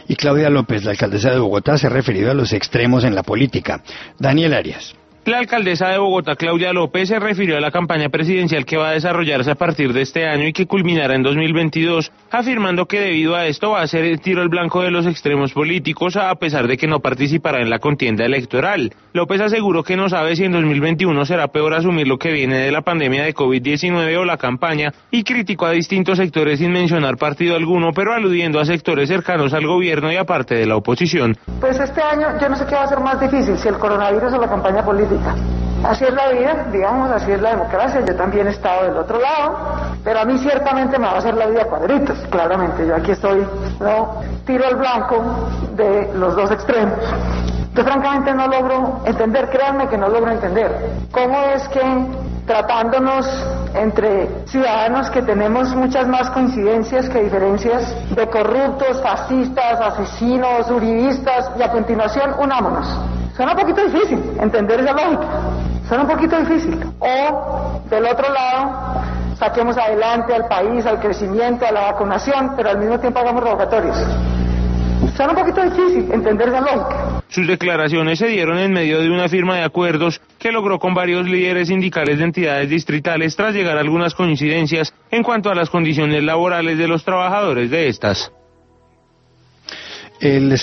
Y Claudia López, la alcaldesa de Bogotá, se ha referido a los extremos en la política. Daniel Arias. La alcaldesa de Bogotá, Claudia López, se refirió a la campaña presidencial que va a desarrollarse a partir de este año y que culminará en 2022, afirmando que debido a esto va a ser el tiro al blanco de los extremos políticos, a pesar de que no participará en la contienda electoral. López aseguró que no sabe si en 2021 será peor asumir lo que viene de la pandemia de COVID-19 o la campaña, y criticó a distintos sectores sin mencionar partido alguno, pero aludiendo a sectores cercanos al gobierno y a parte de la oposición. Pues este año yo no sé qué va a ser más difícil, si el coronavirus o la campaña política. Así es la vida, digamos, así es la democracia. Yo también he estado del otro lado, pero a mí ciertamente me va a hacer la vida cuadritos, claramente. Yo aquí estoy, no tiro al blanco de los dos extremos. Yo francamente no logro entender, créanme que no logro entender cómo es que tratándonos entre ciudadanos que tenemos muchas más coincidencias que diferencias, de corruptos, fascistas, asesinos, uribistas, y a continuación unámonos. Suena un poquito difícil entender esa lógica, suena un poquito difícil. O, del otro lado, saquemos adelante al país, al crecimiento, a la vacunación, pero al mismo tiempo hagamos rogatorios. Suena un poquito difícil entender esa lógica. Sus declaraciones se dieron en medio de una firma de acuerdos que logró con varios líderes sindicales de entidades distritales tras llegar a algunas coincidencias en cuanto a las condiciones laborales de los trabajadores de estas.